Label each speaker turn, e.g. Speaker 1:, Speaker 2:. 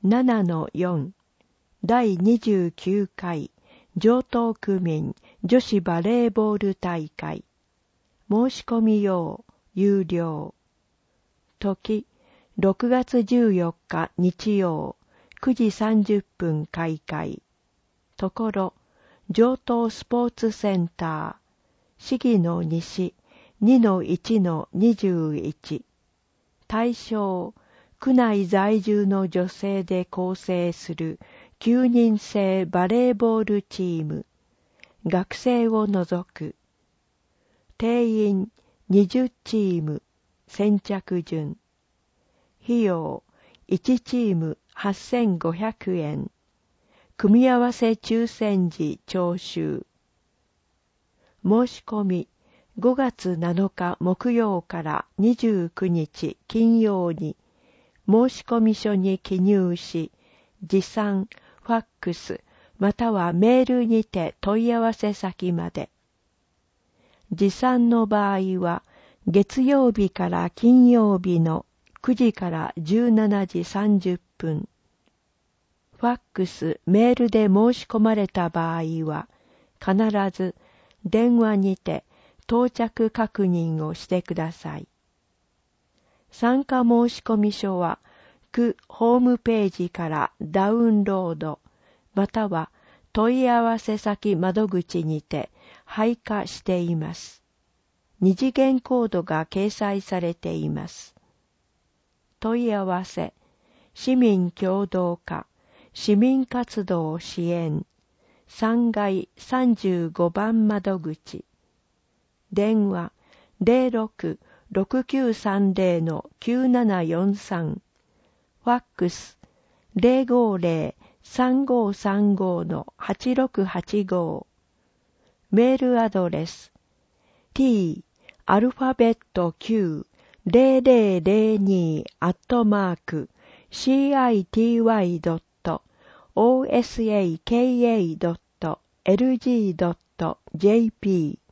Speaker 1: 7-4 第29回城東区民女子バレーボール大会申し込み用有料時6月14日日曜9時30分開会ところ城東スポーツセンター市議の西 2-1-21 対象区内在住の女性で構成する9人制バレーボールチーム学生を除く定員20チーム先着順費用1チーム8500円組み合わせ抽選時徴収申し込み5月7日木曜から29日金曜に申込書に記入し、持参、ファックス、またはメールにて問い合わせ先まで。持参の場合は、月曜日から金曜日の9時から17時30分。ファックス、メールで申し込まれた場合は、必ず電話にて到着確認をしてください。参加申込書は、区ホームページからダウンロード、または問い合わせ先窓口にて配下しています。二次元コードが掲載されています。問い合わせ、市民協働課、市民活動支援、3階35番窓口、電話06-6930-9743、ファックス 050-3535-8685、メールアドレス t アルファベット q0002@city.osaka.lg.jp